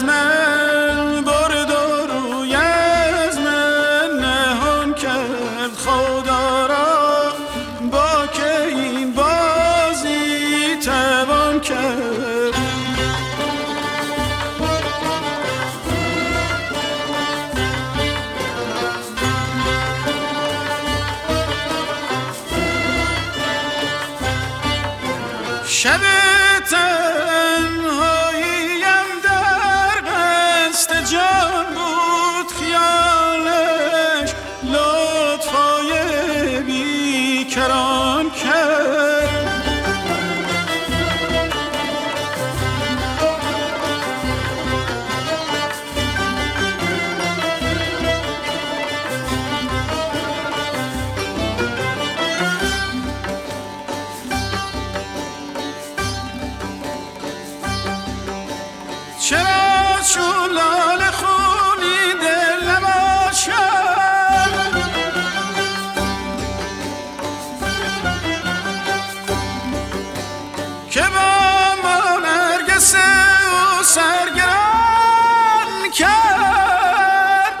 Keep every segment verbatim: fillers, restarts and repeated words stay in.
از من برد و روی از من نهان کرد خدا را، با که این بازی توان کرد. شب تنهاییم در قصد جان بود خیالش، لطفای بیکران کرد. چرا چون لاله خونی دل نباشد، که با ما نرگس او سرگران کرد.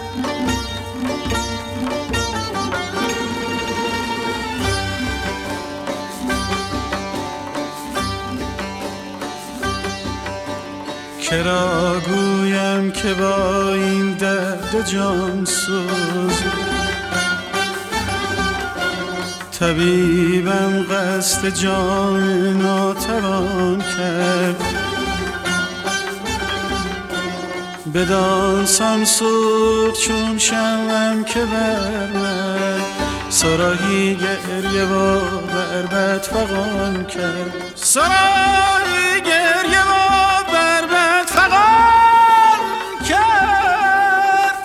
کرا گویم که با این درد جانسوز، طبیبم قصد جان ناتوان کرد. بدان سمسور چون شمعم که بر من صراحی گریه و بربط فغان کرد. صراحی گریه و بربط فغان کرد.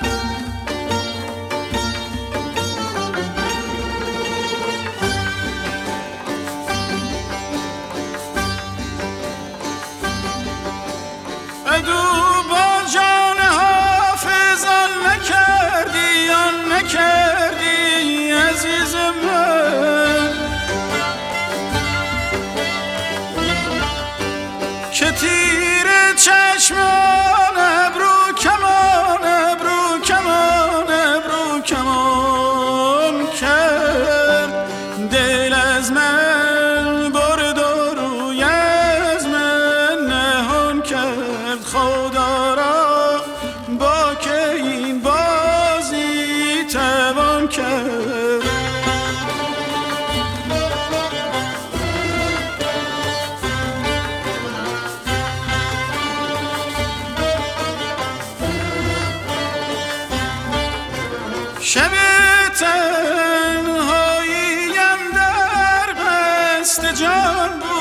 ادو با جان حافظ آن نکردی آن نکردی عزیز من، که تیر چشمان ابرو کمان ابرو کمان ابرو کمان کرد. دل از من برد و روی از من نهان کرد خدا را، با که این بازی توان کرد. شب تنهاییم در قصد جان بود